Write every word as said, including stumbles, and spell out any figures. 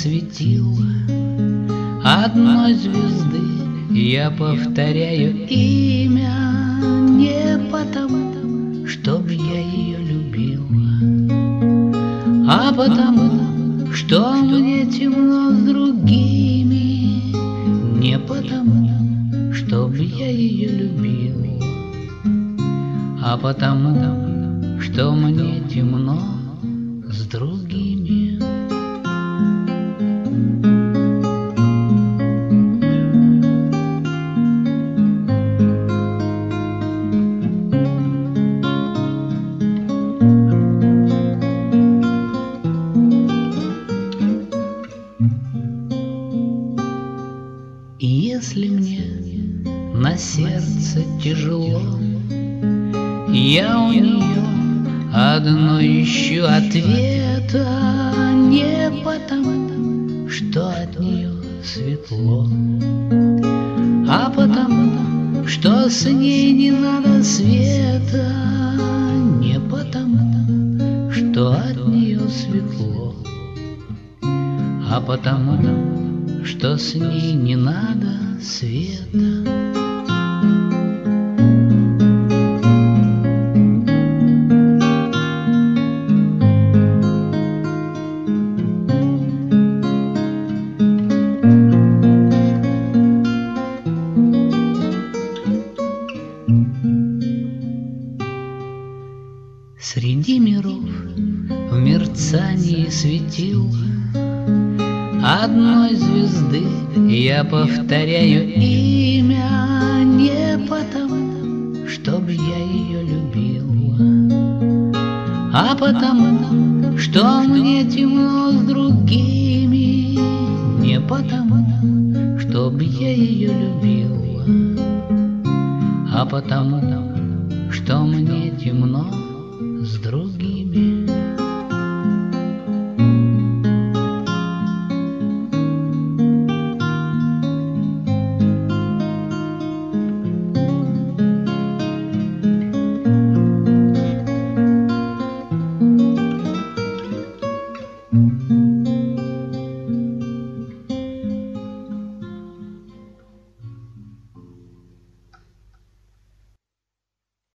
светила одной звезды. Я повторяю имя не потому, чтоб я ее любила, а потому, что мне темно с другими. Не потому, чтоб я ее любила, а потому, что мне темно с другими. Если мне на сердце тяжело, я у нее одно ищу ответа. Не потому, что от нее светло, а потому, что с ней не надо света. Не потому, что от нее светло, а потому, что с ней не надо света. Среди миров в мерцании светил одной звезды я повторяю имя не потому, чтоб я ее любила, а потому, что мне темно с другими. Не потому, чтоб я ее любила, а потому, что мне темно с другими.